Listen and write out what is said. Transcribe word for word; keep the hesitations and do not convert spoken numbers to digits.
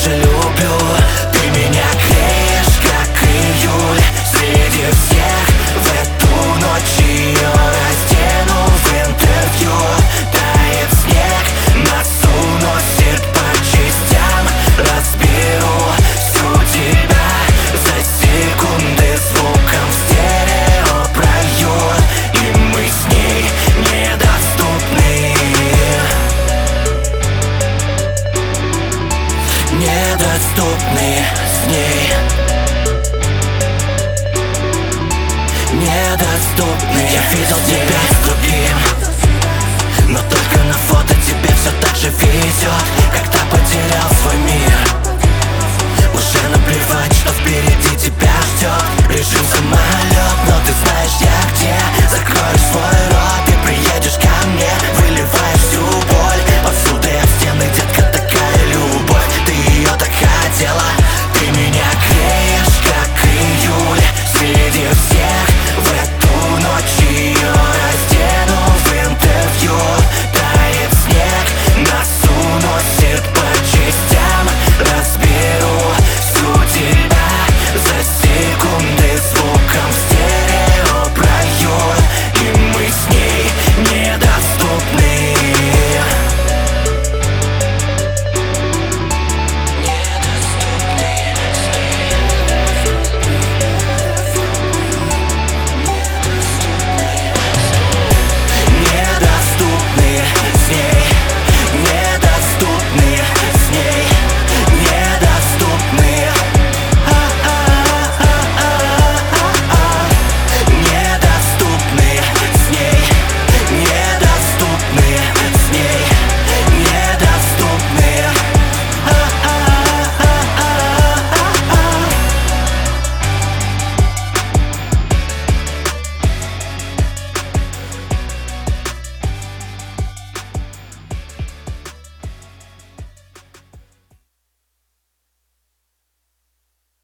же люблю. Ты меня греешь, как июль среди всех. В эту ночь ее раздену в интервью. Тает снег, нас уносит по частям. Разберу всю тебя за секунды звуком в стерео пролью. И мы с ней недоступны. Недоступны с ней. Недоступны. Я видел тебя с другим, но только на фото тебе все так же везет. Когда